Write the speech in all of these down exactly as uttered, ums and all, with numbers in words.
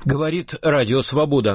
Говорит Радио Свобода.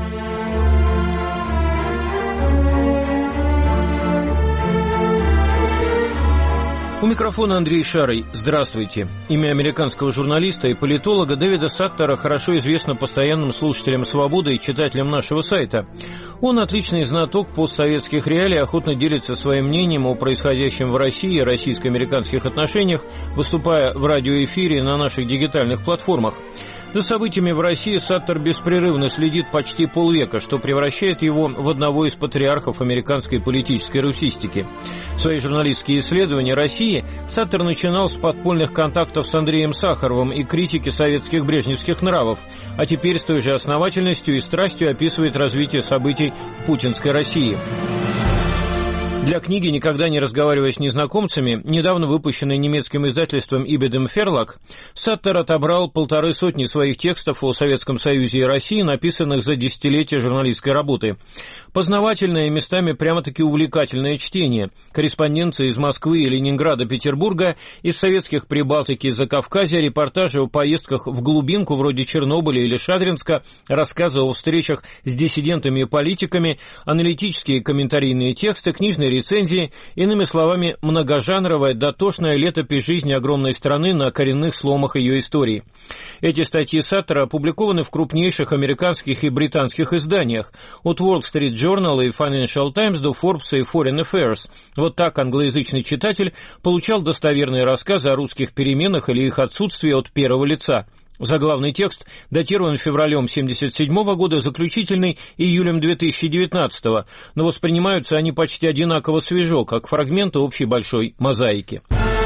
У микрофона Андрей Шарый. Здравствуйте. Имя американского журналиста и политолога Дэвида Саттера хорошо известно постоянным слушателям «Свободы» и читателям нашего сайта. Он отличный знаток постсоветских реалий, охотно делится своим мнением о происходящем в России и российско-американских отношениях, выступая в радиоэфире на наших дигитальных платформах. За событиями в России Саттер беспрерывно следит почти полвека, что превращает его в одного из патриархов американской политической русистики. Свои журналистские исследования России Саттер начинал с подпольных контактов с Андреем Сахаровым и критики советских брежневских нравов, а теперь с той же основательностью и страстью описывает развитие событий в путинской России. Для книги «Никогда не разговаривая с незнакомцами», недавно выпущенной немецким издательством Ибедем Ферлаг, Саттер отобрал полторы сотни своих текстов о Советском Союзе и России, написанных за десятилетия журналистской работы. Познавательное и местами прямо-таки увлекательное чтение. Корреспонденция из Москвы и Ленинграда, Петербурга, из советских Прибалтики и Закавказья, репортажи о поездках в глубинку вроде Чернобыля или Шадринска, рассказы о встречах с диссидентами и политиками, аналитические комментарийные тексты, книжные рецензии, иными словами, многожанровая, дотошная летопись жизни огромной страны на коренных сломах ее истории. Эти статьи Саттера опубликованы в крупнейших американских и британских изданиях, от Wall Street Journal и Financial Times до Forbes и Foreign Affairs. Вот так англоязычный читатель получал достоверные рассказы о русских переменах или их отсутствии от первого лица. Заглавный текст датирован февралем семьдесят седьмого года, заключительный июлем две тысячи девятнадцатого, но воспринимаются они почти одинаково свежо, как фрагменты общей большой мозаики.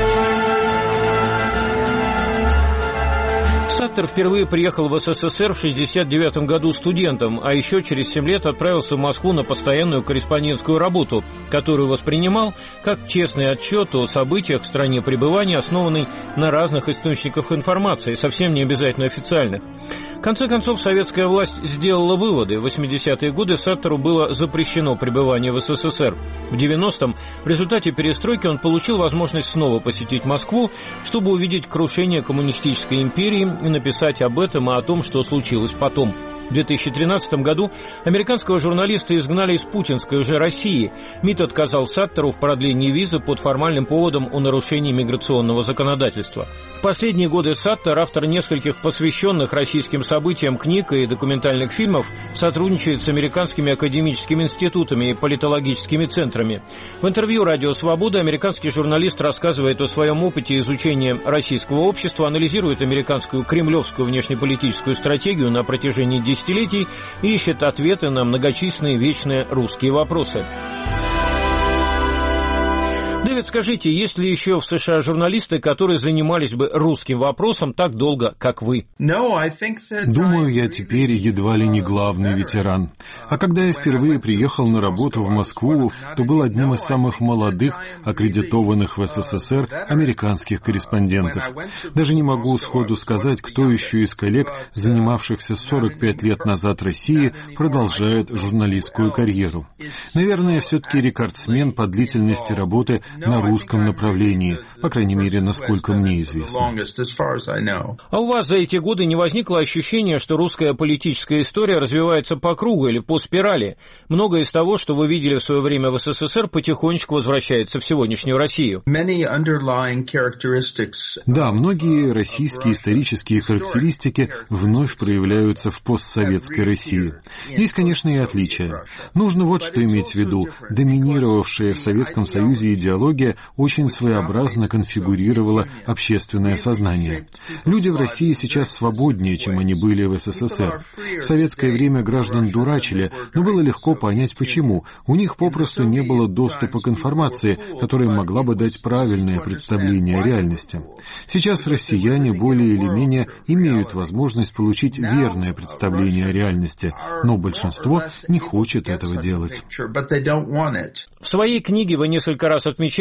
Саттер впервые приехал в СССР в шестьдесят девятом году студентом, а еще через семь лет отправился в Москву на постоянную корреспондентскую работу, которую воспринимал как честный отчет о событиях в стране пребывания, основанный на разных источниках информации, совсем не обязательно официальных. В конце концов, советская власть сделала выводы. В восьмидесятые годы Саттеру было запрещено пребывание в СССР. В девяностом в результате перестройки он получил возможность снова посетить Москву, чтобы увидеть крушение коммунистической империи и написать об этом и о том, что случилось потом. В две тысячи тринадцатом году американского журналиста изгнали из путинской уже России. МИД отказал Саттеру в продлении визы под формальным поводом о нарушении миграционного законодательства. В последние годы Саттер, автор нескольких посвященных российским событиям книг и документальных фильмов, сотрудничает с американскими академическими институтами и политологическими центрами. В интервью «Радио Свобода» американский журналист рассказывает о своем опыте изучения российского общества, анализирует американскую кремлевскую внешнеполитическую стратегию на протяжении десятилетий и ищет ответы на многочисленные вечные русские вопросы. Дэвид, скажите, есть ли еще в США журналисты, которые занимались бы русским вопросом так долго, как вы? Думаю, я теперь едва ли не главный ветеран. А когда я впервые приехал на работу в Москву, то был одним из самых молодых, аккредитованных в СССР американских корреспондентов. Даже не могу сходу сказать, кто еще из коллег, занимавшихся сорок пять лет назад Россией, продолжает журналистскую карьеру. Наверное, все-таки рекордсмен по длительности работы на русском направлении, по крайней мере, насколько мне известно. А у вас за эти годы не возникло ощущения, что русская политическая история развивается по кругу или по спирали? Многое из того, что вы видели в свое время в СССР, потихонечку возвращается в сегодняшнюю Россию. Да, многие российские исторические характеристики вновь проявляются в постсоветской России. Есть, конечно, и отличия. Нужно вот что иметь в виду. Доминировавшая в Советском Союзе идеология очень своеобразно конфигурировала общественное сознание. Люди в России сейчас свободнее, чем они были в СССР. В советское время граждан дурачили, но было легко понять почему. У них попросту не было доступа к информации, которая могла бы дать правильное представление о реальности. Сейчас россияне более или менее имеют возможность получить верное представление о реальности, но большинство не хочет этого делать. В своей книге вы несколько раз отмечаете,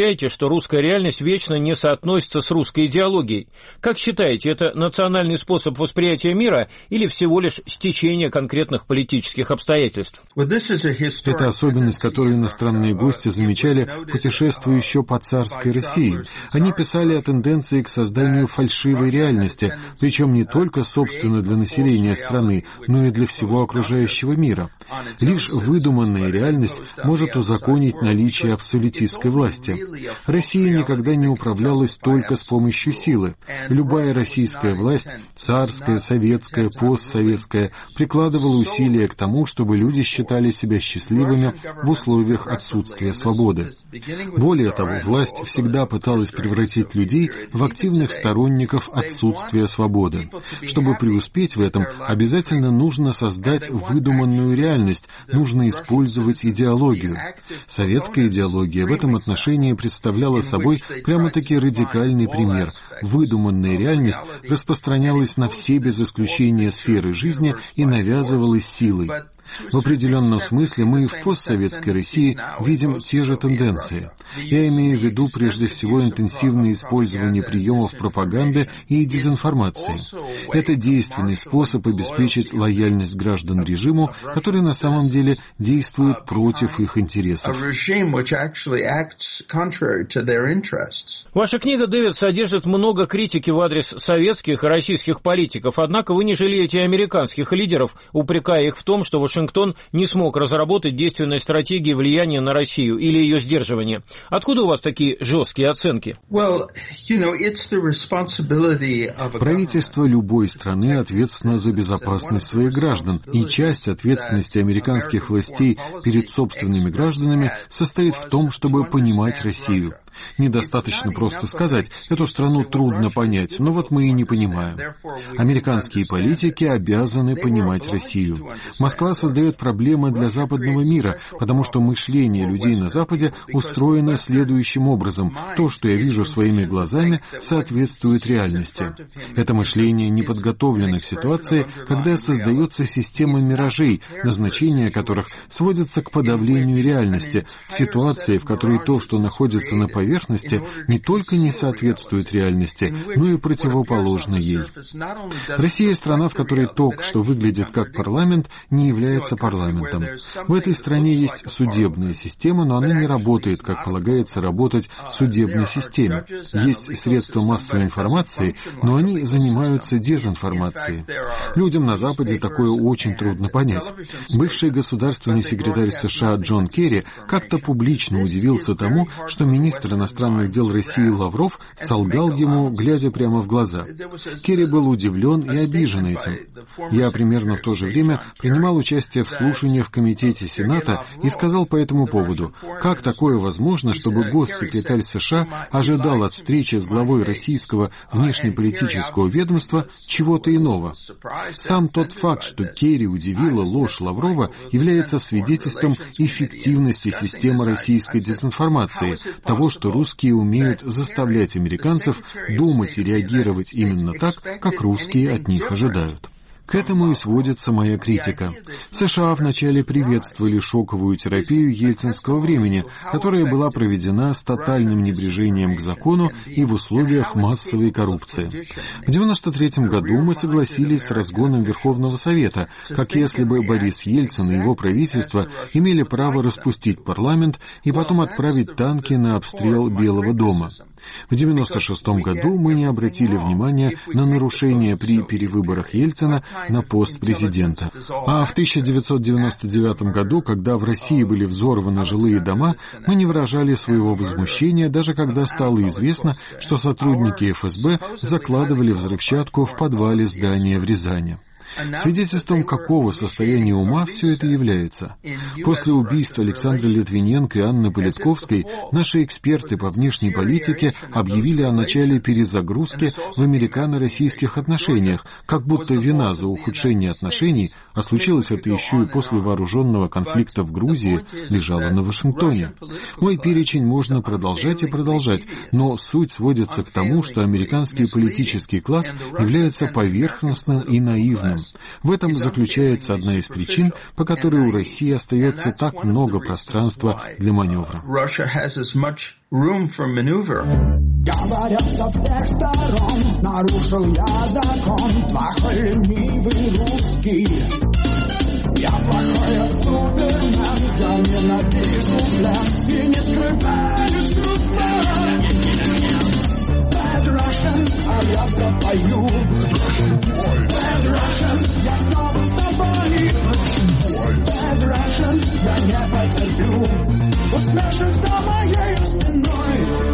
замечаете, что русская реальность вечно не соотносится с русской идеологией. Как считаете, это национальный способ восприятия мира или всего лишь стечение конкретных политических обстоятельств? Это особенность, которую иностранные гости замечали, путешествуя еще по царской России. Они писали о тенденции к созданию фальшивой реальности, причем не только, собственно, для населения страны, но и для всего окружающего мира. Лишь выдуманная реальность может узаконить наличие абсолютистской власти. Россия никогда не управлялась только с помощью силы. Любая российская власть, царская, советская, постсоветская, прикладывала усилия к тому, чтобы люди считали себя счастливыми в условиях отсутствия свободы. Более того, власть всегда пыталась превратить людей в активных сторонников отсутствия свободы. Чтобы преуспеть в этом, обязательно нужно создать выдуманную реальность, нужно использовать идеологию. Советская идеология в этом отношении представляла собой прямо-таки радикальный пример. Выдуманная реальность распространялась на все без исключения сферы жизни и навязывалась силой. В определенном смысле мы и в постсоветской России видим те же тенденции. Я имею в виду прежде всего интенсивное использование приемов пропаганды и дезинформации. Это действенный способ обеспечить лояльность граждан режиму, который на самом деле действует против их интересов. Ваша книга, Дэвид, содержит много критики в адрес советских и российских политиков, однако вы не жалеете американских лидеров, упрекая их в том, что Вашингтон не смог разработать действенной стратегии влияния на Россию или ее сдерживания. Откуда у вас такие жесткие оценки? Правительство любой страны ответственно за безопасность своих граждан, и часть ответственности американских властей перед собственными гражданами состоит в том, чтобы понимать Россию. Недостаточно просто сказать, эту страну трудно понять, но вот мы и не понимаем. Американские политики обязаны понимать Россию. Москва создает проблемы для западного мира, потому что мышление людей на Западе устроено следующим образом. То, что я вижу своими глазами, соответствует реальности. Это мышление не подготовлено к ситуации, когда создается система миражей, назначение которых сводится к подавлению реальности, в ситуации, в которой то, что находится на поверхности, поверхности не только не соответствует реальности, но и противоположно ей. Россия — страна, в которой то, что выглядит как парламент, не является парламентом. В этой стране есть судебная система, но она не работает, как полагается работать судебной системе. Есть средства массовой информации, но они занимаются дезинформацией. Людям на Западе такое очень трудно понять. Бывший государственный секретарь США Джон Керри как-то публично удивился тому, что министр иностранных дел России Лавров солгал ему, глядя прямо в глаза. Керри был удивлен и обижен этим. Я примерно в то же время принимал участие в слушаниях в Комитете Сената и сказал по этому поводу, как такое возможно, чтобы госсекретарь США ожидал от встречи с главой российского внешнеполитического ведомства чего-то иного. Сам тот факт, что Керри удивила ложь Лаврова, является свидетельством эффективности системы российской дезинформации, того, что русские умеют заставлять американцев думать и реагировать именно так, как русские от них ожидают. К этому и сводится моя критика. США вначале приветствовали шоковую терапию ельцинского времени, которая была проведена с тотальным небрежением к закону и в условиях массовой коррупции. В девяносто третьем году мы согласились с разгоном Верховного Совета, как если бы Борис Ельцин и его правительство имели право распустить парламент и потом отправить танки на обстрел Белого дома. В девяносто шестом году мы не обратили внимания на нарушения при перевыборах Ельцина на пост президента. А в тысяча девятьсот девяносто девятом году, когда в России были взорваны жилые дома, мы не выражали своего возмущения, даже когда стало известно, что сотрудники эф эс бэ закладывали взрывчатку в подвале здания в Рязани. Свидетельством какого состояния ума все это является? После убийства Александра Литвиненко и Анны Политковской наши эксперты по внешней политике объявили о начале перезагрузки в американо-российских отношениях, как будто вина за ухудшение отношений, а случилось это еще и после вооруженного конфликта в Грузии, лежала на Вашингтоне. Мой перечень можно продолжать и продолжать, но суть сводится к тому, что американский политический класс является поверхностным и наивным. В этом заключается одна из причин, по которой у России остается так много пространства для маневра. Говорят со всех сторон, нарушил я закон, плохой ленивый русский. Я плохой супермен, я ненавижу плен и не скрываю чувства. Bad Russian, а я все пою. Bad Russian, я снова с тобой. Bad Russian, я не потерплю усмешек за моей спиной.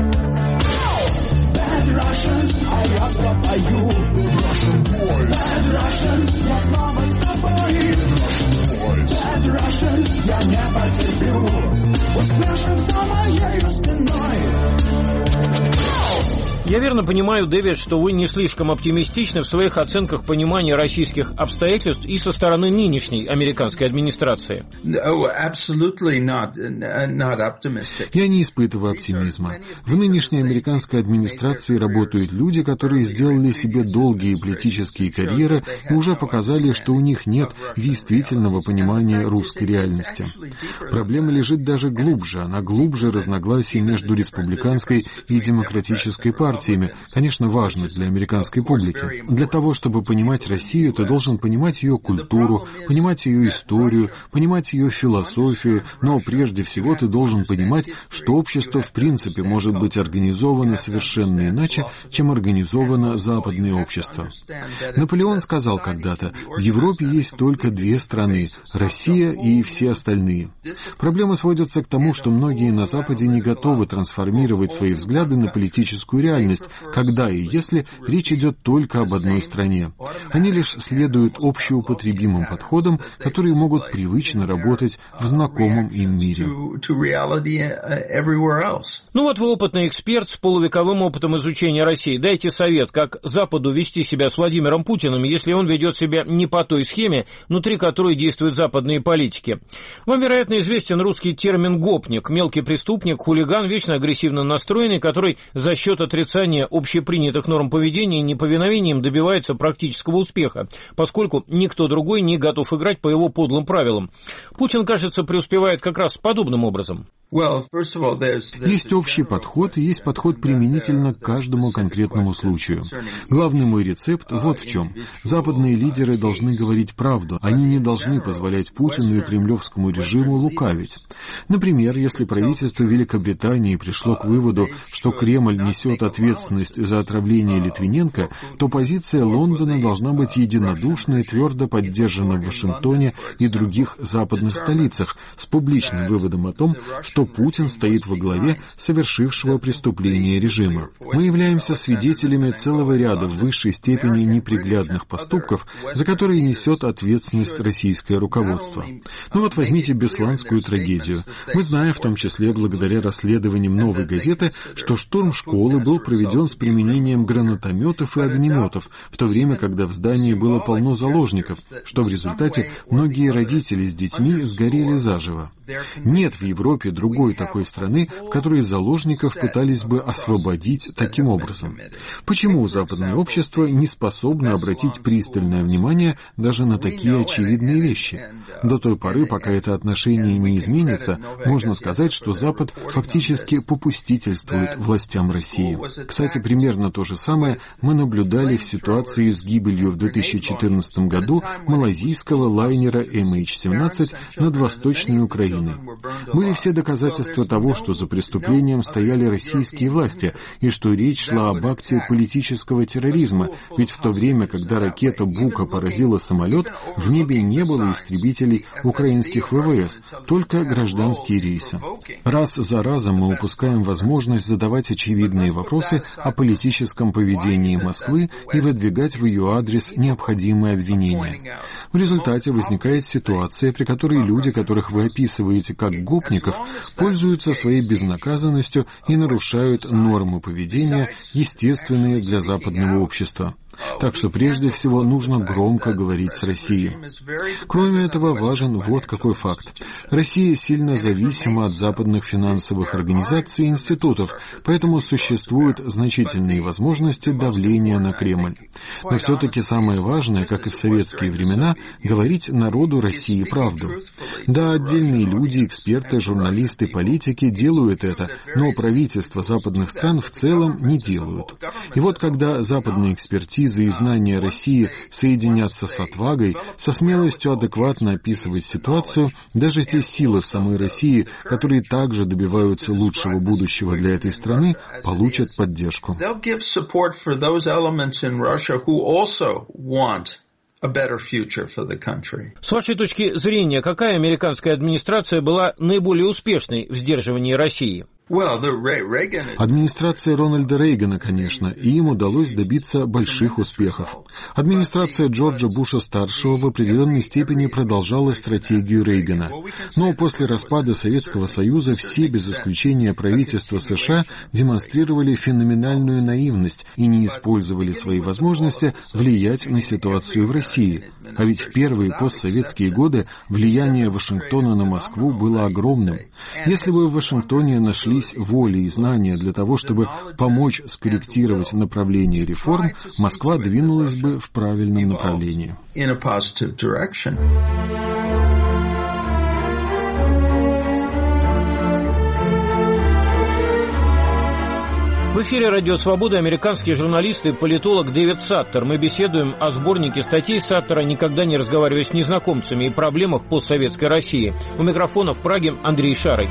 Bad Russians, а я все пою. Bad Russians, я снова с тобой. Bad Russians, я не потерплю усмешек за моей спиной. Я верно понимаю, Дэвид, что вы не слишком оптимистичны в своих оценках понимания российских обстоятельств и со стороны нынешней американской администрации. Я не испытываю оптимизма. В нынешней американской администрации работают люди, которые сделали себе долгие политические карьеры и уже показали, что у них нет действительного понимания русской реальности. Проблема лежит даже глубже, она глубже разногласий между республиканской и демократической партиями. Конечно, важно для американской публики. Для того, чтобы понимать Россию, ты должен понимать ее культуру, понимать ее историю, понимать ее философию, но прежде всего ты должен понимать, что общество в принципе может быть организовано совершенно иначе, чем организовано западное общество. Наполеон сказал когда-то, в Европе есть только две страны – Россия и все остальные. Проблема сводится к тому, что многие на Западе не готовы трансформировать свои взгляды на политическую реальность, когда и если речь идет только об одной стране. Они лишь следуют общеупотребимым подходам, которые могут привычно работать в знакомом им мире. Ну вот вы опытный эксперт с полувековым опытом изучения России. Дайте совет, как Западу вести себя с Владимиром Путиным, если он ведет себя не по той схеме, внутри которой действуют западные политики. Вам, вероятно, известен русский термин «гопник», мелкий преступник, хулиган, вечно агрессивно настроенный, который за счет отрицания общепринятых норм поведения и неповиновением добивается практического успеха, поскольку никто другой не готов играть по его подлым правилам. Путин, кажется, преуспевает как раз подобным образом. Есть общий подход и есть подход применительно к каждому конкретному случаю. Главный мой рецепт вот в чем. Западные лидеры должны говорить правду. Они не должны позволять Путину и кремлевскому режиму лукавить. Например, если правительство Великобритании пришло к выводу, что Кремль несет ответственность за отравление Литвиненко, то позиция Лондона должна быть единодушно и твердо поддержана в Вашингтоне и других западных столицах с публичным выводом о том, что Путин стоит во главе совершившего преступление режима. Мы являемся свидетелями целого ряда в высшей степени неприглядных поступков, за которые несет ответственность российское руководство. Ну вот возьмите Бесланскую трагедию. Мы знаем, в том числе благодаря расследованиям «Новой газеты», что штурм школы был проведен с применением гранатометов и огнеметов, в то время, когда в здании было полно заложников, что в результате многие родители с детьми сгорели заживо. Нет в Европе другой такой страны, в которой заложников пытались бы освободить таким образом. Почему западное общество не способно обратить пристальное внимание даже на такие очевидные вещи? До той поры, пока это отношение не изменится, можно сказать, что Запад фактически попустительствует властям России. Кстати, примерно то же самое мы наблюдали в ситуации с гибелью в две тысячи четырнадцатом году малайзийского лайнера эм эйч семнадцать над Восточной Украиной. Были все доказательства того, что за преступлением стояли российские власти, и что речь шла об акте политического терроризма, ведь в то время, когда ракета «Бука» поразила самолет, в небе не было истребителей украинских вэ вэ эс, только гражданские рейсы. Раз за разом мы упускаем возможность задавать очевидные вопросы о политическом поведении Москвы и выдвигать в ее адрес необходимые обвинения. В результате возникает ситуация, при которой люди, которых вы описываете как гопников, пользуются своей безнаказанностью и нарушают нормы поведения, естественные для западного общества. Так что прежде всего нужно громко говорить с Россией. Кроме этого, важен вот какой факт. Россия сильно зависима от западных финансовых организаций и институтов, поэтому существуют значительные возможности давления на Кремль. Но все-таки самое важное, как и в советские времена, говорить народу России правду. Да, отдельные люди, эксперты, журналисты, политики делают это, но правительства западных стран в целом не делают. И вот когда западные экспертизы и знания России соединятся с отвагой, со смелостью адекватно описывать ситуацию, даже те силы в самой России, которые также добиваются лучшего будущего для этой страны, получат поддержку. С вашей точки зрения, какая американская администрация была наиболее успешной в сдерживании России? Администрация Рональда Рейгана, конечно, и им удалось добиться больших успехов. Администрация Джорджа Буша-старшего в определенной степени продолжала стратегию Рейгана. Но после распада Советского Союза все, без исключения правительства США, демонстрировали феноменальную наивность и не использовали свои возможности влиять на ситуацию в России. А ведь в первые постсоветские годы влияние Вашингтона на Москву было огромным. Если бы в Вашингтоне нашли воли и знания для того, чтобы помочь скорректировать направление реформ, Москва двинулась бы в правильном направлении. В эфире «Радио Свобода» американский журналист и политолог Дэвид Саттер. Мы беседуем о сборнике статей Саттера «Никогда не разговаривая с незнакомцами» и проблемах постсоветской России. У микрофона в Праге Андрей Шарый.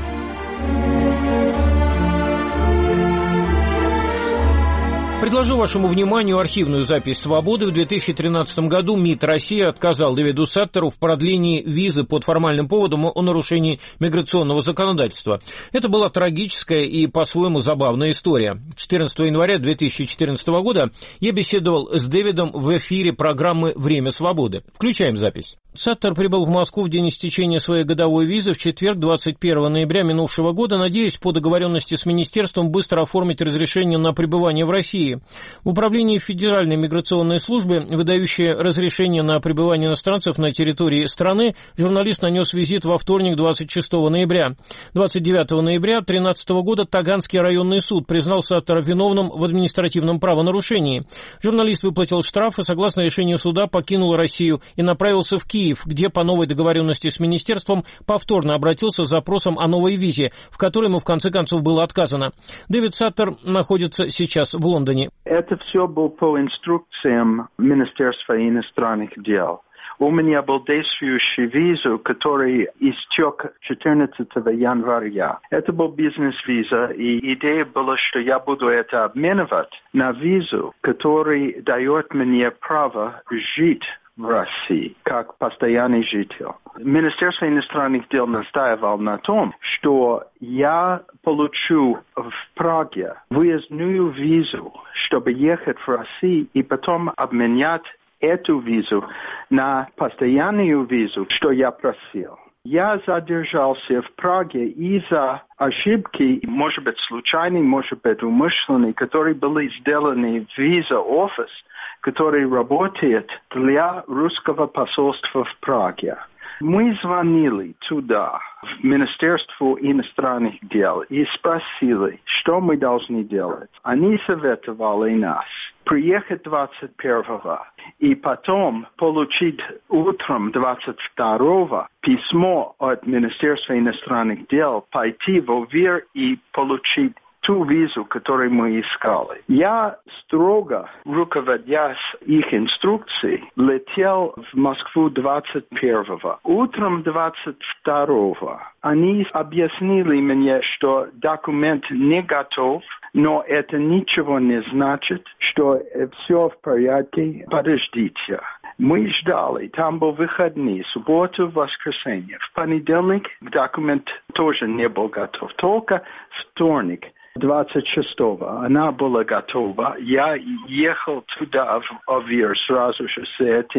Предложу вашему вниманию архивную запись «Свободы». В две тысячи тринадцатом году МИД России отказал Дэвиду Саттеру в продлении визы под формальным поводом о нарушении миграционного законодательства. Это была трагическая и по-своему забавная история. четырнадцатого января две тысячи четырнадцатого года я беседовал с Дэвидом в эфире программы «Время свободы». Включаем запись. Саттер прибыл в Москву в день истечения своей годовой визы в четверг, двадцать первого ноября минувшего года, надеясь по договоренности с министерством быстро оформить разрешение на пребывание в России. В управлении Федеральной миграционной службы, выдающей разрешение на пребывание иностранцев на территории страны, журналист нанес визит во вторник, двадцать шестого ноября. двадцать девятого ноября две тысячи тринадцатого года Таганский районный суд признал Саттера виновным в административном правонарушении. Журналист выплатил штраф и, согласно решению суда, покинул Россию и направился в Киев, где по новой договоренности с министерством повторно обратился с запросом о новой визе, в которой ему в конце концов было отказано. Дэвид Саттер находится сейчас в Лондоне. Это все было по инструкциям Министерства иностранных дел. У меня был действующий виза, который истек четырнадцатого января. Это был бизнес-виза, и идея была, что я буду это обменивать на визу, который дает мне право жить в России, как постоянный житель. Министерство иностранных дел настаивало на том, что я получу в Праге выездную визу, чтобы ехать в Россию и потом обменять эту визу на постоянную визу, что я просил. Я задержался в Праге из-за ошибки, может быть, случайной, может быть, умышленной, которые были сделаны в виза-офис, который работает для русского посольства в Праге. Мы звонили туда, в Министерство иностранных дел, и спросили, что мы должны делать. Они советовали нас приехать двадцать первого и потом получить утром двадцать второго письмо от Министерства иностранных дел, пойти в ОВИР и получить ту визу, которую мы искали. Я строго, руководясь их инструкцией, летел в Москву двадцать первого. Утром двадцать второго они объяснили мне, что документ не готов, но это ничего не значит, что все в порядке. Подождите. Мы ждали, там был выходные, суббота, воскресенье. В понедельник документ тоже не был готов, только вторник. двадцать шестого она была готова. Я ехал туда, в ОВИР, сразу же с этим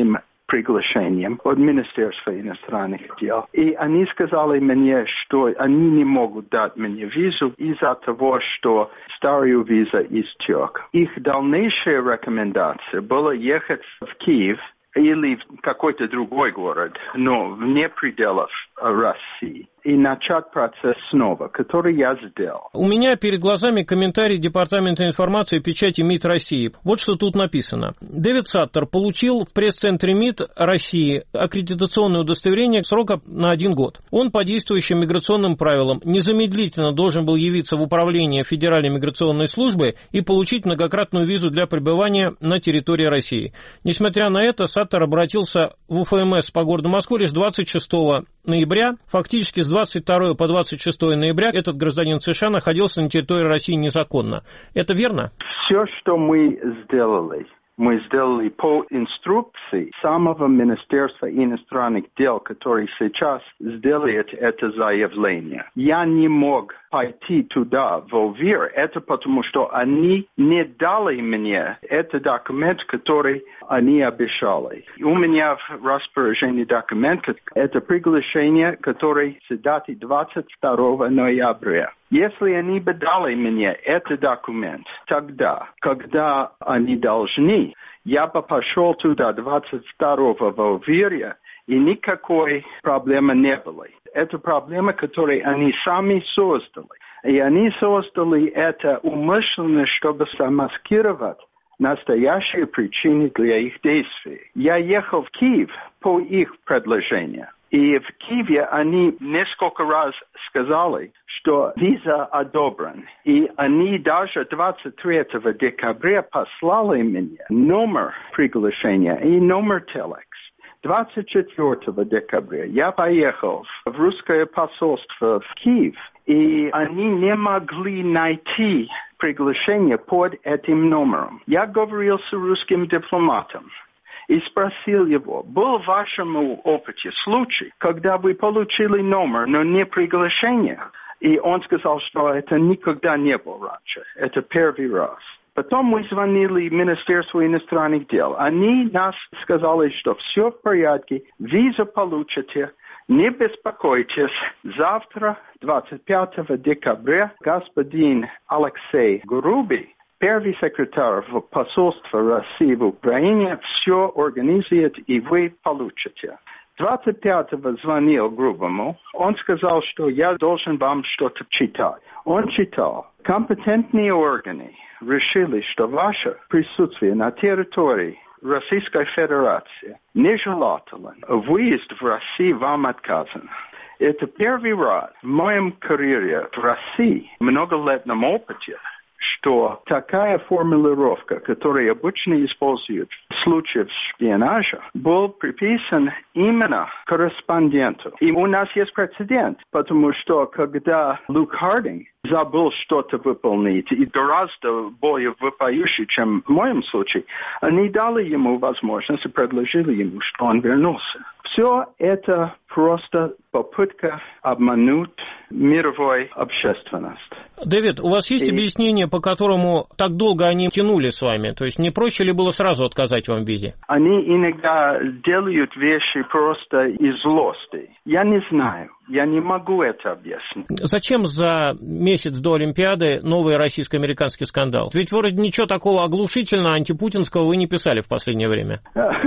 приглашением от Министерства иностранных дел. И они сказали мне, что они не могут дать мне визу из-за того, что старая виза истек. Их дальнейшая рекомендация была ехать в Киев или в какой-то другой город, но вне пределов России, и начать процесс снова, который я сделал. У меня перед глазами комментарий Департамента информации печати МИД России. Вот что тут написано. Дэвид Саттер получил в пресс-центре МИД России аккредитационное удостоверение срока на один год. Он по действующим миграционным правилам незамедлительно должен был явиться в управление Федеральной миграционной службы и получить многократную визу для пребывания на территории России. Несмотря на это, Саттер обратился в УФМС по городу Москвы лишь двадцать шестого ноября. Фактически с двадцать второго по двадцать шестое ноября этот гражданин США находился на территории России незаконно. Это верно? Все, что мы сделали, мы сделали по инструкции самого Министерства иностранных дел, который сейчас сделает это заявление. Я не мог пойти туда, в ОВИР, это потому, что они не дали мне этот документ, который они обещали. У меня в распоряжении документ, это приглашение, которое с даты двадцать второго ноября. Если они бы дали мне этот документ тогда, когда они должны, я бы пошел туда двадцать второго в ОВИРе, и никакой проблемы не было. Это проблема, которую они сами создали. И они создали это умышленно, чтобы замаскировать настоящие причины для их действий. Я ехал в Киев по их предложению. И в Киеве они несколько раз сказали, что виза одобрена. И они даже двадцать третьего декабря послали мне номер приглашения и номер телекс. двадцать четвёртого декабря я поехал в русское посольство в Киев, и они не могли найти приглашение под этим номером. Я говорил с русским дипломатом и спросил его, был в вашем опыте случай, когда вы получили номер, но не приглашение? И он сказал, что это никогда не было раньше. Это первый раз. Потом мы звонили в Министерство иностранных дел. Они нас сказали, что все в порядке, визу получите, не беспокойтесь. Завтра, двадцать пятого декабря, господин Алексей Грубий, первый секретарь посольства России в Украине, все организует, и вы получите. двадцать пятого звонил Грубому. Он сказал, что я должен вам что-то читать. Он читал. Компетентные органы решили, что ваше присутствие на территории Российской Федерации нежелателен. Выезд в Россию вам отказан. Это первый раз в моем карьере в России, многолетнем опыте, что такая формулировка, которую обычно используют в случае шпионажа, был приписан именно корреспонденту. И у нас есть прецедент, потому что когда Люк Хардинг забыл что-то выполнить, и гораздо более вопиющий, чем в моем случае, они дали ему возможность и предложили ему, что он вернулся. Все это просто попытка обмануть мировую общественность. Дэвид, у вас есть и... объяснение, по которому так долго они тянули с вами? То есть не проще ли было сразу отказать вам в визе? Они иногда делают вещи просто из злости. Я не знаю. Я не могу это объяснить. Зачем за месяц до Олимпиады новый российско-американский скандал? Ведь вроде ничего такого оглушительного, антипутинского вы не писали в последнее время.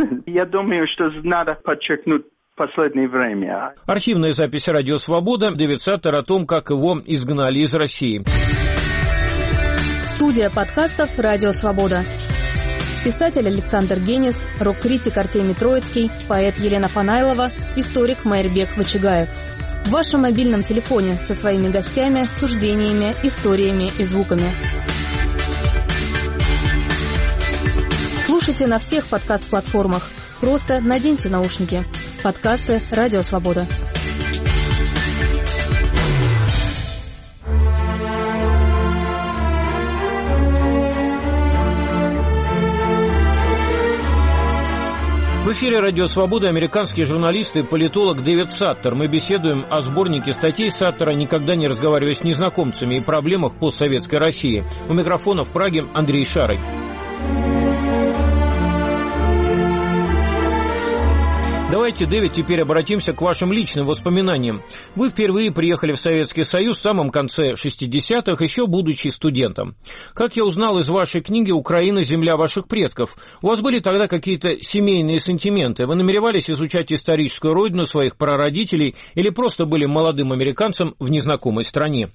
Я думаю, что надо подчеркнуть последнее время. Архивная запись «Радио Свобода». Дэвид Саттер о том, как его изгнали из России. Студия подкастов «Радио Свобода». Писатель Александр Генис, рок-критик Артемий Троицкий, поэт Елена Фанайлова, историк Майрбек Вачигаев. В вашем мобильном телефоне со своими гостями, суждениями, историями и звуками. Слушайте на всех подкаст-платформах. Просто наденьте наушники. Подкасты «Радио Свобода». В эфире «Радио Свобода» американский журналист и политолог Дэвид Саттер. Мы беседуем о сборнике статей Саттера «Никогда не разговаривая с незнакомцами» и проблемах постсоветской России. У микрофона в Праге Андрей Шарый. Давайте, Дэвид, теперь обратимся к вашим личным воспоминаниям. Вы впервые приехали в Советский Союз в самом конце шестидесятых, еще будучи студентом. Как я узнал из вашей книги «Украина. Земля ваших предков», у вас были тогда какие-то семейные сентименты? Вы намеревались изучать историческую родину своих прародителей или просто были молодым американцем в незнакомой стране?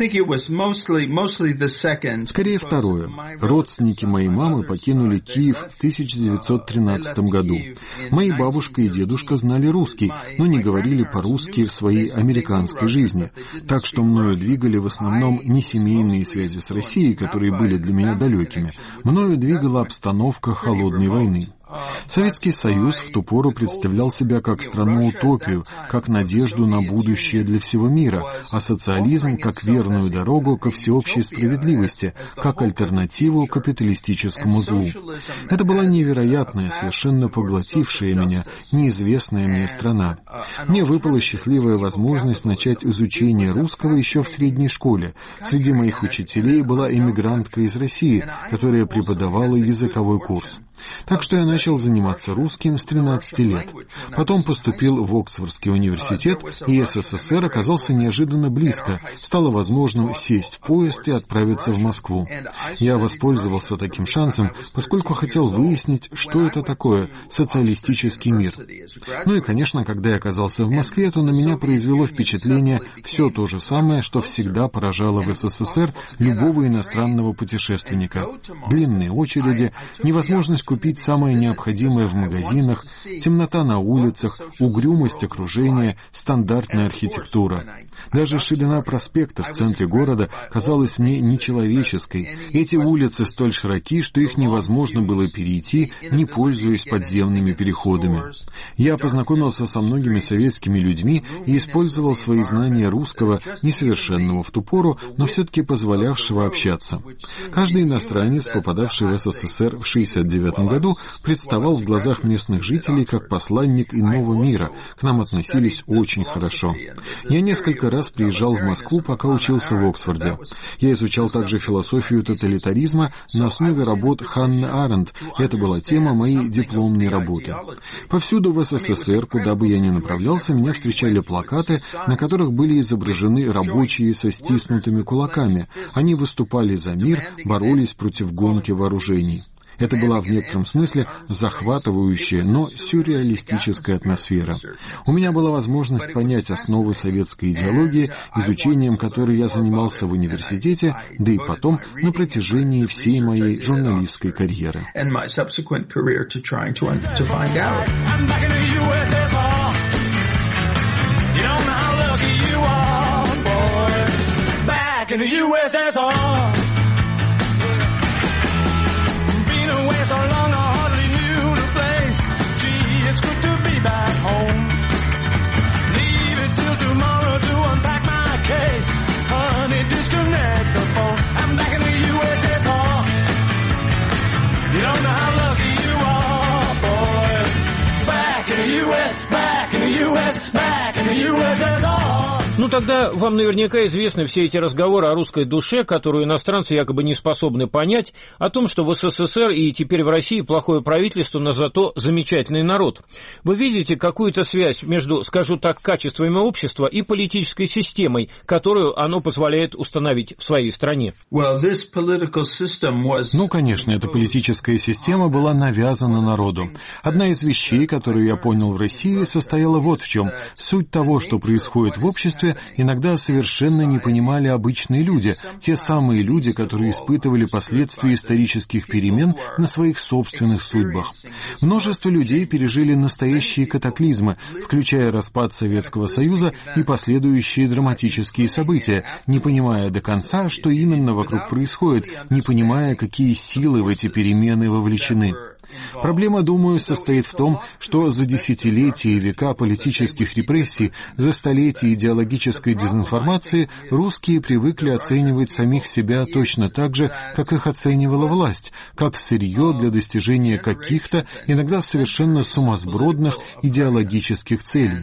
Скорее второе. Родственники моей мамы покинули Киев в тысяча девятьсот тринадцатом году. Мои бабушка и дедушка знали русский, но не говорили по-русски в своей американской жизни. Так что мною двигали в основном не семейные связи с Россией, которые были для меня далекими. Мною двигала обстановка холодной войны. Советский Союз в ту пору представлял себя как страну-утопию, как надежду на будущее для всего мира, а социализм как верную дорогу ко всеобщей справедливости, как альтернативу капиталистическому злу. Это была невероятная, совершенно поглотившая меня, неизвестная мне страна. Мне выпала счастливая возможность начать изучение русского еще в средней школе. Среди моих учителей была эмигрантка из России, которая преподавала языковой курс. Так что я начал заниматься русским с тринадцати лет. Потом поступил в Оксфордский университет, и СССР оказался неожиданно близко. Стало возможным сесть в поезд и отправиться в Москву. Я воспользовался таким шансом, поскольку хотел выяснить, что это такое социалистический мир. Ну и, конечно, когда я оказался в Москве, то на меня произвело впечатление все то же самое, что всегда поражало в СССР любого иностранного путешественника. Длинные очереди, невозможность купить самое необходимое в магазинах, темнота на улицах, угрюмость окружения, стандартная архитектура. Даже ширина проспекта в центре города казалась мне нечеловеческой. Эти улицы столь широки, что их невозможно было перейти, не пользуясь подземными переходами. Я познакомился со многими советскими людьми и использовал свои знания русского, несовершенного в ту пору, но все-таки позволявшего общаться. Каждый иностранец, попадавший в СССР в шестьдесят девятом году, представал в глазах местных жителей как посланник иного мира. К нам относились очень хорошо. Я несколько раз приезжал в Москву, пока учился в Оксфорде. Я изучал также философию тоталитаризма на основе работ Ханны Аренд. Это была тема моей дипломной работы. Повсюду в СССР, куда бы я ни направлялся, меня встречали плакаты, на которых были изображены рабочие со стиснутыми кулаками. Они выступали за мир, боролись против гонки вооружений. Это была в некотором смысле захватывающая, но сюрреалистическая атмосфера. У меня была возможность понять основы советской идеологии, изучением которой я занимался в университете, да и потом на протяжении всей моей журналистской карьеры. So long I hardly knew the place. Gee, it's good to be back home. Leave it till tomorrow to unpack my case. Honey, disconnect the phone. I'm back in the U S S R. You don't know how lucky you are, boy. Back in the U S, back in the U S, back in the U S S R. Ну, тогда вам наверняка известны все эти разговоры о русской душе, которую иностранцы якобы не способны понять, о том, что в СССР и теперь в России плохое правительство, но зато замечательный народ. Вы видите какую-то связь между, скажу так, качествами общества и политической системой, которую оно позволяет установить в своей стране? Ну, конечно, эта политическая система была навязана народу. Одна из вещей, которую я понял в России, состояла вот в чем. Суть того, что происходит в обществе, иногда совершенно не понимали обычные люди, те самые люди, которые испытывали последствия исторических перемен на своих собственных судьбах. Множество людей пережили настоящие катаклизмы, включая распад Советского Союза и последующие драматические события, не понимая до конца, что именно вокруг происходит, не понимая, какие силы в эти перемены вовлечены. Проблема, думаю, состоит в том, что за десятилетия и века политических репрессий, за столетия идеологической дезинформации русские привыкли оценивать самих себя точно так же, как их оценивала власть, как сырье для достижения каких-то, иногда совершенно сумасбродных идеологических целей.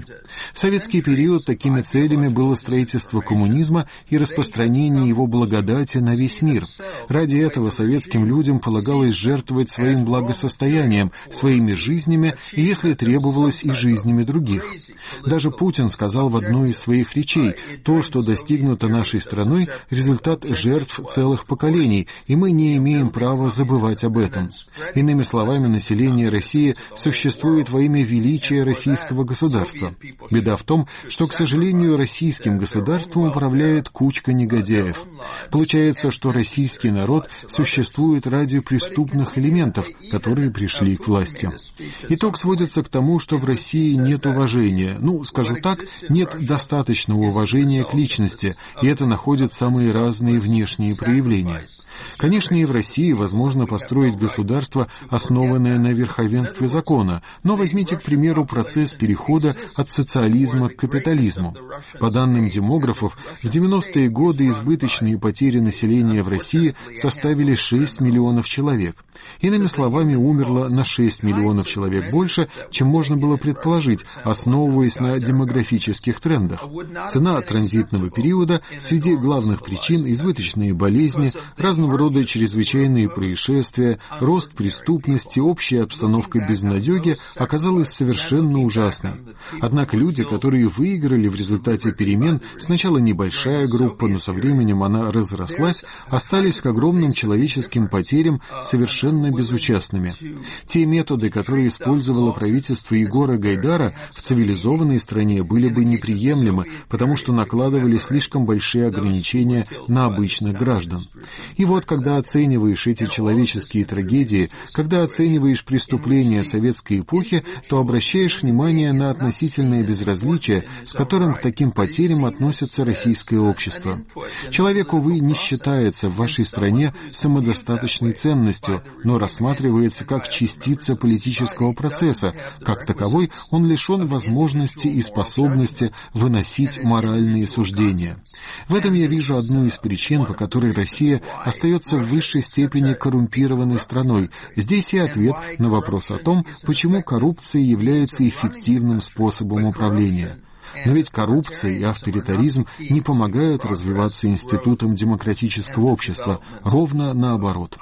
В советский период такими целями было строительство коммунизма и распространение его благодати на весь мир. Ради этого советским людям полагалось жертвовать своим благосостоянием, своими жизнями и, если требовалось, и жизнями других. Даже Путин сказал в одной из своих речей: «То, что достигнуто нашей страной, результат жертв целых поколений, и мы не имеем права забывать об этом». Иными словами, население России существует во имя величия российского государства. Беда в том, что, к сожалению, российским государством управляет кучка негодяев. Получается, что российский народ существует ради преступных элементов, которые пришли к власти. Итог сводится к тому, что в России нет уважения, ну, скажу так, нет достаточного уважения к личности, и это находит самые разные внешние проявления. Конечно, и в России возможно построить государство, основанное на верховенстве закона, но возьмите, к примеру, процесс перехода от социализма к капитализму. По данным демографов, в девяностые годы избыточные потери населения в России составили шесть миллионов человек. Иными словами, умерло на шесть миллионов человек больше, чем можно было предположить, основываясь на демографических трендах. Цена транзитного периода среди главных причин — избыточные болезни, разного рода чрезвычайные происшествия, рост преступности, общая обстановка безнадеги — оказалась совершенно ужасной. Однако люди, которые выиграли в результате перемен, сначала небольшая группа, но со временем она разрослась, остались к огромным человеческим потерям совершенно безучастными. Те методы, которые использовало правительство Егора Гайдара, в цивилизованной стране были бы неприемлемы, потому что накладывали слишком большие ограничения на обычных граждан. И вот, когда оцениваешь эти человеческие трагедии, когда оцениваешь преступления советской эпохи, то обращаешь внимание на относительное безразличие, с которым к таким потерям относится российское общество. Человек, увы, не считается в вашей стране самодостаточной ценностью, но рассматривается как частица политического процесса. Как таковой, он лишен возможности и способности выносить моральные суждения. В этом я вижу одну из причин, по которой Россия остается в высшей степени коррумпированной страной. Здесь и ответ на вопрос о том, почему коррупция является эффективным способом управления. Но ведь коррупция и авторитаризм не помогают развиваться институтам демократического общества, ровно наоборот.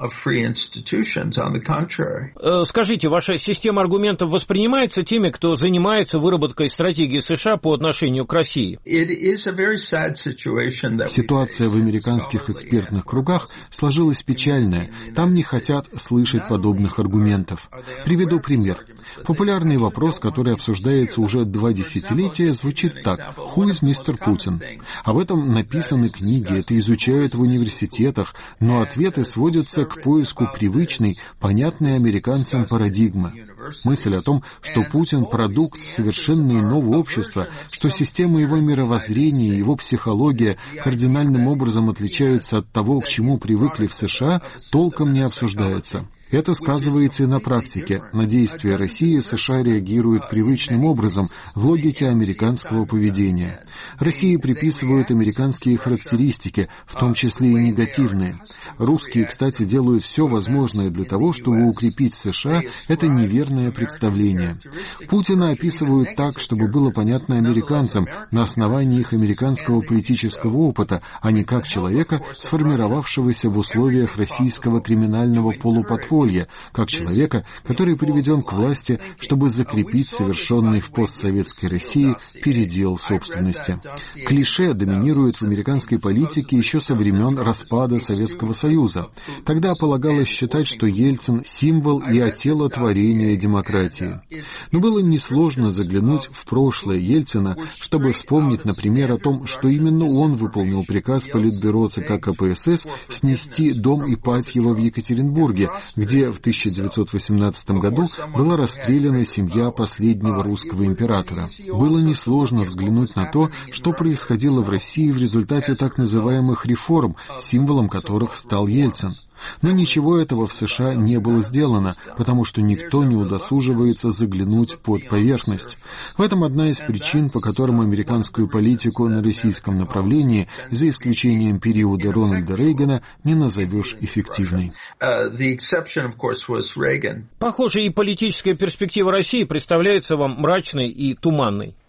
Скажите, ваша система аргументов воспринимается теми, кто занимается выработкой стратегии США по отношению к России? Ситуация в американских экспертных кругах сложилась печальная. Там не хотят слышать подобных аргументов. Приведу пример. Популярный вопрос, который обсуждается уже два десятилетия, звучит так: «Who is мистер Путин?». Об этом написаны книги, это изучают в университетах, но ответы сводятся к поиску привычной, понятной американцам парадигмы. Мысль о том, что Путин — продукт совершенно иного общества, что система его мировоззрения и его психология кардинальным образом отличаются от того, к чему привыкли в США, толком не обсуждается. Это сказывается и на практике. На действия России США реагируют привычным образом, в логике американского поведения. России приписывают американские характеристики, в том числе и негативные. Русские, кстати, делают все возможное для того, чтобы укрепить США это неверное представление. Путина описывают так, чтобы было понятно американцам, на основании их американского политического опыта, а не как человека, сформировавшегося в условиях российского криминального полуподполья, как человека, который приведен к власти, чтобы закрепить совершенный в постсоветской России передел собственности. Клише доминирует в американской политике еще со времен распада Советского Союза. Тогда полагалось считать, что Ельцин — символ и отелотворение демократии. Но было несложно заглянуть в прошлое Ельцина, чтобы вспомнить, например, о том, что именно он выполнил приказ Политбюро ЦК КПСС снести дом Ипатьева в Екатеринбурге, где в тысяча девятьсот восемнадцатом году была расстреляна семья последнего русского императора. Было несложно взглянуть на то, что происходило в России в результате так называемых реформ, символом которых стал Ельцин. Но ничего этого в США не было сделано, потому что никто не удосуживается заглянуть под поверхность. В этом одна из причин, по которым американскую политику на российском направлении, за исключением периода Рональда Рейгана, не назовешь эффективной. Похоже, и политическая перспектива России представляется вам мрачной и туманной.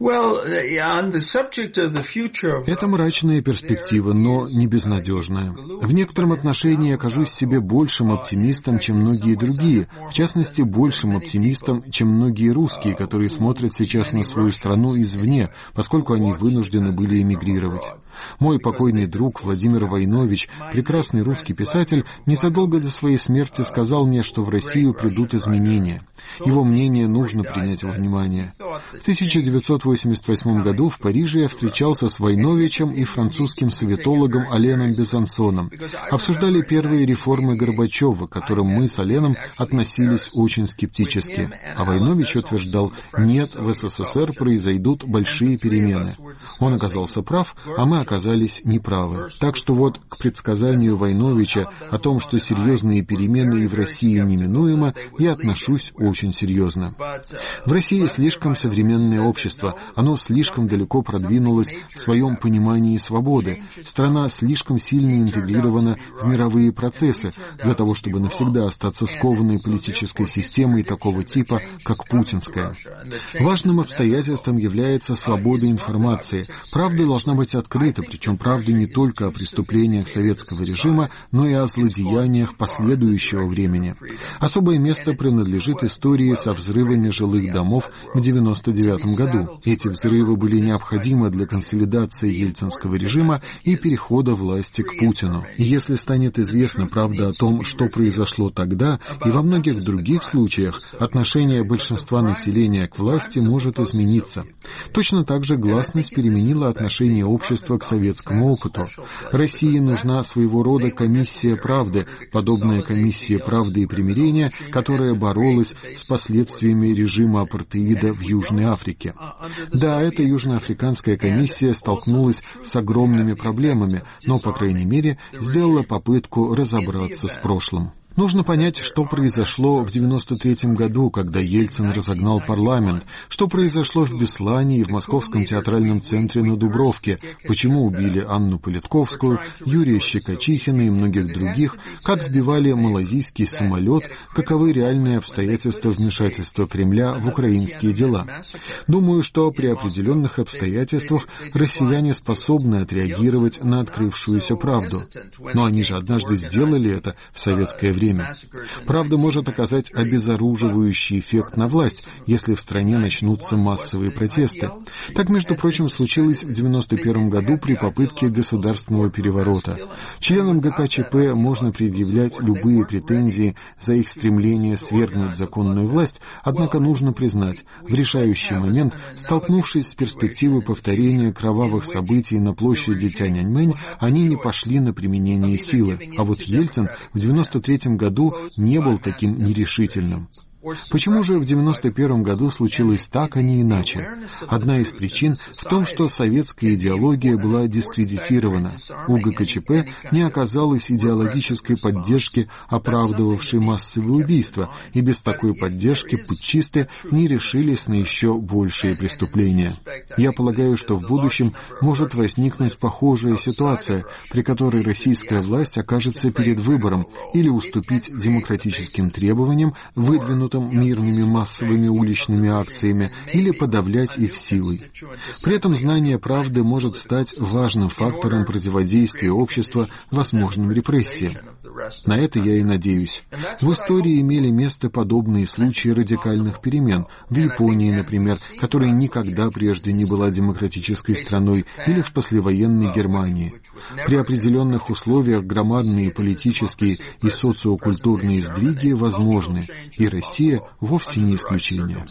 Это мрачная перспектива, но не безнадежная. В некотором отношении я кажусь себе большим оптимистом, чем многие другие, в частности, большим оптимистом, чем многие русские, которые смотрят сейчас на свою страну извне, поскольку они вынуждены были эмигрировать. Мой покойный друг Владимир Войнович, прекрасный русский писатель, незадолго до своей смерти сказал мне, что в Россию придут изменения. Его мнение нужно принять во внимание. В тысяча девятьсот восемьдесят восьмом году в Париже я встречался с Войновичем и французским советологом Аленом Безансоном. Обсуждали первые реформы Горбачева, к которым мы с Аленом относились очень скептически. А Войнович утверждал, нет, в СССР произойдут большие перемены. Он оказался прав, а мы оказались неправы. Так что вот к предсказанию Войновича о том, что серьезные перемены и в России неминуемо, я отношусь очень серьезно. В России слишком современное общество, оно слишком далеко продвинулось в своем понимании свободы. Страна слишком сильно интегрирована в мировые процессы для того, чтобы навсегда остаться скованной политической системой такого типа, как путинская. Важным обстоятельством является свобода информации. Правда должна быть открыта, причем правда не только о преступлениях советского режима, но и о злодеяниях последующего времени. Особое место принадлежит истории со взрывами жилых домов в девяносто девятом году. Эти взрывы были необходимы для консолидации ельцинского режима и перехода власти к Путину. И если станет известна правда о том, что произошло тогда, и во многих других случаях, отношение большинства населения к власти может измениться. Точно так же гласность переменила отношение общества к советскому опыту. России нужна своего рода комиссия правды, подобная комиссии правды и примирения, которая боролась с последствиями режима апартеида в Южной Африке. Да, эта южноафриканская комиссия столкнулась с огромными проблемами, но, по крайней мере, сделала попытку разобраться с прошлым. Нужно понять, что произошло в девяносто третьем году, когда Ельцин разогнал парламент, что произошло в Беслане и в Московском театральном центре на Дубровке, почему убили Анну Политковскую, Юрия Щекочихина и многих других, как сбивали малазийский самолет, каковы реальные обстоятельства вмешательства Кремля в украинские дела. Думаю, что при определенных обстоятельствах россияне способны отреагировать на открывшуюся правду. Но они же однажды сделали это в советское время. Правда может оказать обезоруживающий эффект на власть, если в стране начнутся массовые протесты. Так, между прочим, случилось в девяносто первом году при попытке государственного переворота. Членам ГКЧП можно предъявлять любые претензии за их стремление свергнуть законную власть, однако нужно признать, в решающий момент, столкнувшись с перспективой повторения кровавых событий на площади Тяньаньмэнь, они не пошли на применение силы. А вот Ельцин в девяносто третьем году не был таким нерешительным. Почему же в девяносто первом году случилось так, а не иначе? Одна из причин в том, что советская идеология была дискредитирована. У ГКЧП не оказалось идеологической поддержки, оправдывавшей массовые убийства, и без такой поддержки путчисты не решились на еще большие преступления. Я полагаю, что в будущем может возникнуть похожая ситуация, при которой российская власть окажется перед выбором или уступить демократическим требованиям, выдвинутым мирными массовыми уличными акциями, или подавлять их силой. При этом знание правды может стать важным фактором противодействия общества возможным репрессиям. На это я и надеюсь. В истории имели место подобные случаи радикальных перемен. В Японии, например, которая никогда прежде не была демократической страной, или в послевоенной Германии. При определенных условиях громадные политические и социокультурные сдвиги возможны, и Россия вовсе не исключение.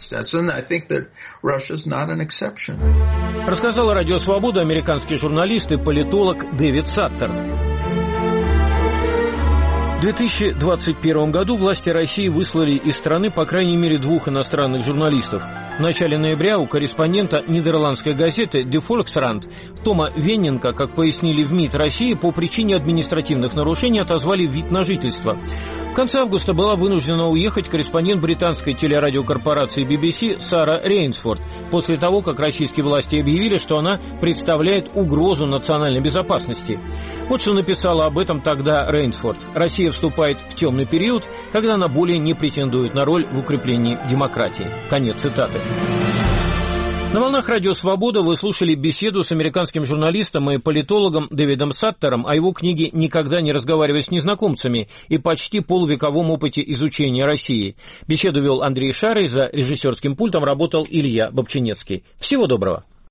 Рассказал Радио Свобода американский журналист и политолог Дэвид Саттер. В две тысячи двадцать первом году власти России выслали из страны по крайней мере двух иностранных журналистов. В начале ноября у корреспондента нидерландской газеты «De Volkskrant» Тома Венненко, как пояснили в МИД России, по причине административных нарушений отозвали вид на жительство. В конце августа была вынуждена уехать корреспондент британской телерадиокорпорации би би си Сара Рейнсфорд, после того, как российские власти объявили, что она представляет угрозу национальной безопасности. Вот что написала об этом тогда Рейнсфорд. Россия вступает в темный период, когда она более не претендует на роль в укреплении демократии. Конец цитаты. На волнах Радио Свобода вы слушали беседу с американским журналистом и политологом Дэвидом Саттером о его книге «Никогда не разговаривай с незнакомцами» и почти полувековом опыте изучения России. Беседу вел Андрей Шарый, за режиссерским пультом работал Илья Бобчинецкий. Всего доброго.